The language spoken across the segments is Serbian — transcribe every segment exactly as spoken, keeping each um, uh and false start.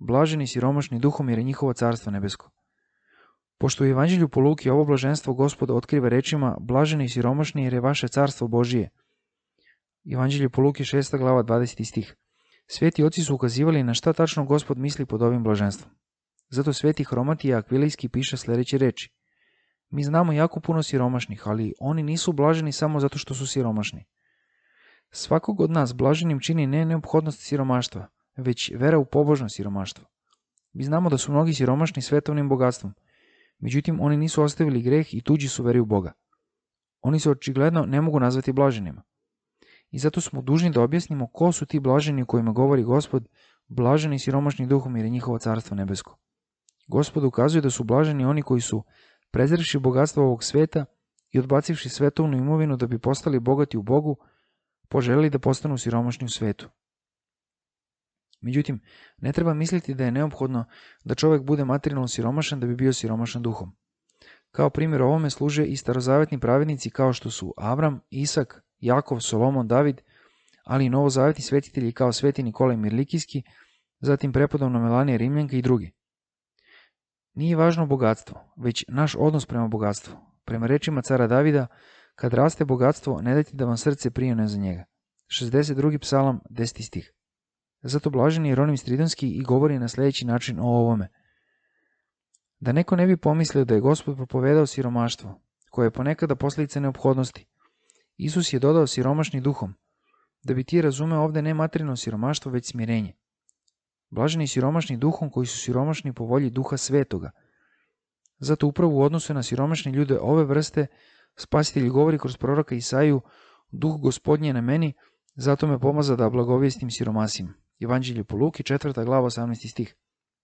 blaženi siromašni duhom jer je njihovo carstvo nebesko. Pošto u Evanđelju po Luki ovo blaženstvo Gospod otkriva rečima blaženi siromašni jer je vaše carstvo Božije. Evanđelje po Luki šesta glava dvadeseti stih. Sveti oci su ukazivali na šta tačno Gospod misli pod ovim blaženstvom. Zato sveti Hromatije Akvilijski piše sljedeće reči. Mi znamo jako puno siromašnih, ali oni nisu blaženi samo zato što su siromašni. Svakog od nas blaženim čini ne neophodnost siromaštva, već vera u pobožno siromaštvo. Mi znamo da su mnogi siromašni svetovnim bogatstvom, međutim oni nisu ostavili greh i tuđi su veri u Boga. Oni se očigledno ne mogu nazvati blaženima. I zato smo dužni da objasnimo ko su ti blaženi u kojima govori Gospod, blaženi siromašni duhom jer je njihovo carstvo nebesko. Gospod ukazuje da su blaženi oni koji su, prezrevši bogatstvo ovog sveta i odbacivši svetovnu imovinu da bi postali bogati u Bogu, poželili da postanu siromašni u svetu. Međutim, ne treba misliti da je neophodno da čovjek bude materijalno siromašan da bi bio siromašan duhom. Kao primjer ovome služe i starozavetni pravednici kao što su Avram, Isak, Jakov, Solomon, David, ali i novozavetni svetitelji kao sveti Nikolaj Mirlikijski, zatim prepodobna Melanija Rimljanka i drugi. Nije važno bogatstvo, već naš odnos prema bogatstvu. Prema rečima cara Davida, kad raste bogatstvo, ne dajte da vam srce prijune za njega. šezdeset drugi psalam, deseti stih. Zato blaženi Jeronim Stridonski i govori na sljedeći način o ovome. Da neko ne bi pomislio da je Gospod propovedao siromaštvo, koje je ponekada posljedica neophodnosti. Isus je dodao siromašni duhom, da bi ti razumeo ovdje ne materijalno siromaštvo, već smirenje. Blaženi siromašni duhom koji su siromašni po volji duha svetoga. Zato upravo u odnosu na siromašne ljude ove vrste, Spasitelj govori kroz proroka Isaiju, duh Gospodnji je na meni, zato me pomaza da blagovijestim siromasima. Evanđelje po Luki, četvrta glava, osamnaesti stih.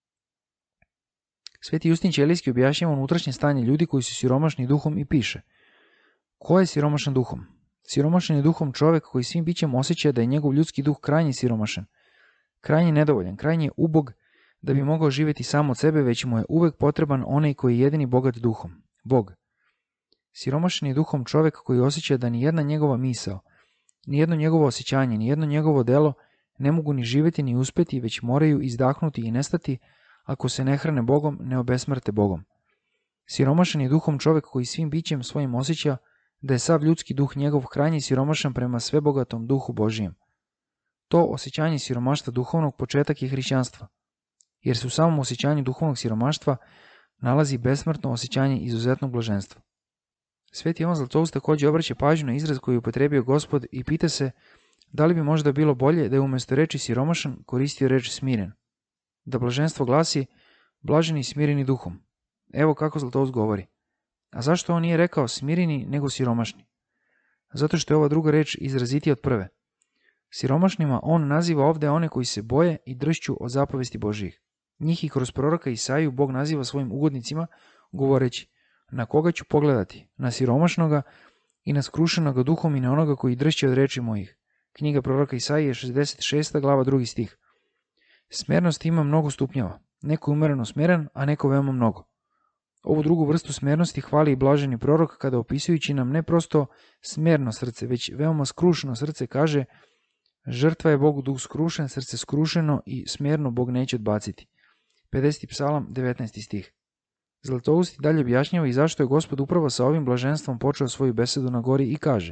Sveti Justin Ćelijski objašnjava unutrašnje stanje ljudi koji su siromašni duhom i piše. Ko je siromašan duhom? Siromašan je duhom čovjek koji svim bićem osjeća da je njegov ljudski duh krajnje siromašan, krajnje nedovoljan, krajnje ubog da bi mogao živjeti sam od sebe, već mu je uvek potreban onaj koji je jedini bogat duhom, Bog. Siromašan je duhom čovjek koji osjeća da ni jedna njegova misao, ni jedno njegovo osjećanje, ni jedno njegovo delo ne mogu ni živjeti ni uspjeti, već moraju izdahnuti i nestati ako se ne hrane Bogom, ne obesmrte Bogom. Siromašan je duhom čovjek koji svim bićem svojim osjeća da je sav ljudski duh njegov krajnje siromašan prema svebogatom duhu Božijem. To osjećanje siromaštva duhovnog početak je hrišćanstva, jer se u samom osjećanju duhovnog siromaštva nalazi besmrtno osjećanje izuzetnog blaženstva. Sveti Jovan Zlatoust također obraća pažnju na izraz koji je upotrijebio Gospod i pita se da li bi možda bilo bolje da je umjesto reči siromašan koristio reč smiren. Da blaženstvo glasi blaženi smireni duhom. Evo kako Zlatoust govori. A zašto on nije rekao smireni nego siromašni? Zato što je ova druga reč izrazitija od prve. Siromašnima on naziva ovdje one koji se boje i dršću od zapovesti Božijih. Njih i kroz proroka Isaiju Bog naziva svojim ugodnicima, govoreći na koga ću pogledati, na siromašnoga i na skrušenoga duhom i na onoga koji dršće od reči mojih. Knjiga proroka Isaije, šezdeset šesta glava, drugi stih. Smernost ima mnogo stupnjeva, neko je umjereno smjeren, a neko veoma mnogo. Ovu drugu vrstu smjernosti hvali i blaženi prorok kada opisujući nam ne prosto smjerno srce, već veoma skrušeno srce kaže žrtva je Bogu duh skrušen, srce skrušeno i smjerno Bog neće odbaciti. pedeseti psalam, devetnaesti stih. Zlatoust dalje objašnjava i zašto je Gospod upravo sa ovim blaženstvom počeo svoju besedu na gori i kaže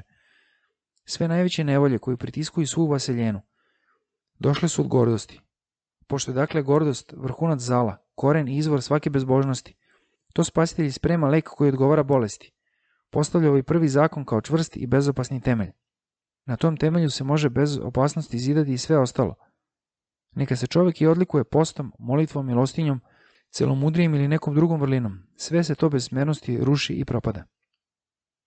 sve najveće nevolje koje pritiskuju svu vaseljenu došle su od gordosti. Pošto je dakle gordost vrhunac zala, koren i izvor svake bezbožnosti, to Spasitelj sprema lek koji odgovara bolesti. Postavlja ovaj prvi zakon kao čvrst i bezopasni temelj. Na tom temelju se može bez opasnosti zidati i sve ostalo. Neka se čovjek i odlikuje postom, molitvom, milostinjom, celomudrijem ili nekom drugom vrlinom. Sve se to bez smjernosti ruši i propada.